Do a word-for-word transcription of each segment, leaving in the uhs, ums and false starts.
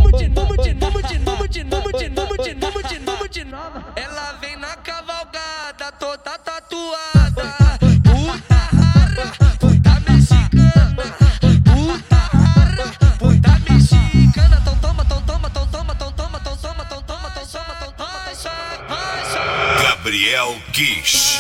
Ela vem na cavalgada toda tatuada. Puta rara, puta mexicana. Puta rara, puta mexicana. Tão toma, tão toma, tão toma, tão toma, tão toma, tão toma, tão toma, tão toma, tão toma. Gabriel Kish.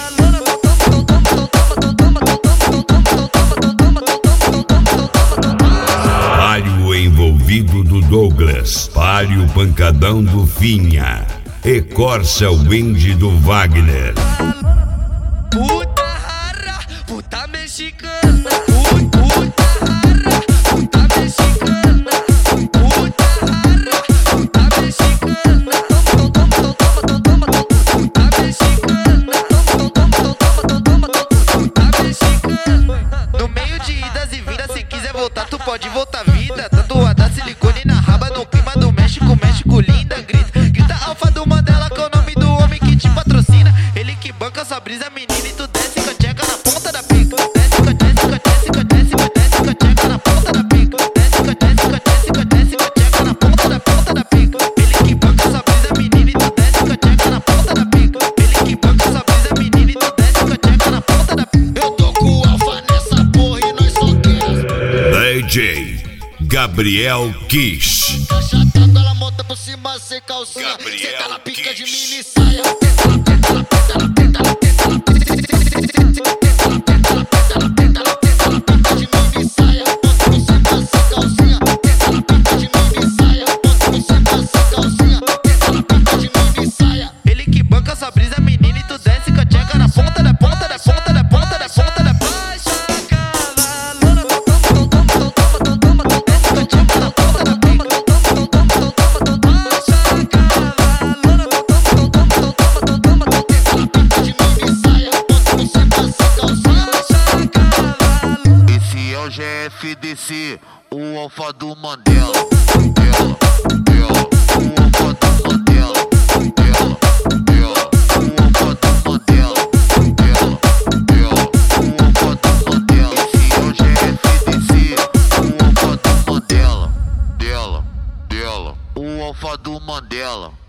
Páreo envolvido do Douglas, páreo pancadão do Finha, e Corsa Wind do Wagner. Puta rara, puta mexicana. Puta rara, puta mexicana. Puta rara, puta mexicana. Toma, toma, toma, toma, toma, puta mexicana. Toma, toma, toma, toma, puta mexicana. No meio de idas e vindas, se quiser voltar, tu pode voltar vida. Tatuada silicone na raba, no clima do México, México linda, grita. Grita Alfa do Mandela, que é o nome do homem que te patrocina. Ele que banca sua brisa, menina, e tu desce com a tcheca na ponta da pica. Desce com a desce com a desce com a desce com a desce com a tcheca na ponta da pica. Desce com a desce com a desce com a desce com a tcheca na ponta da ponta da pica. Ele que banca sua brisa, menina, e tu desce com a tcheca na ponta da pica. Ele que banca sua brisa, menina, e tu desce com a tcheca na ponta da pica. Eu tô com o Alfa nessa porra e nós solteiros. D J Gabriel Kish. Cachatando, ela monta por cima sem calcinha. Gabriel Senta ela pica de Kish. mini saia. Tenta, ela tenta, ela tenta, ela tenta, ela tenta, ela tenta, ela tenta, ela tenta, ela tenta, ela tenta, ela pica de mini saia. Monta por cima sem calcinha. Tenta, ela pica de mini saia. Monta por cima sem calcinha. Tenta, ela pica de mini saia. Ele que banca sua brisa, menina, e tu desce com a tcheca na ponta da ponta da ponta da ponta da ponta da ponta. G F D C, o Alfa do Mandela. Dela, dela, o Alfa do Mandela. Dela, dela, o Alfa do Mandela. Dela, dela, o Alfa do Mandela. Esse é o G F D C, o Alfa do Mandela. Dela, dela, o Alfa do Mandela.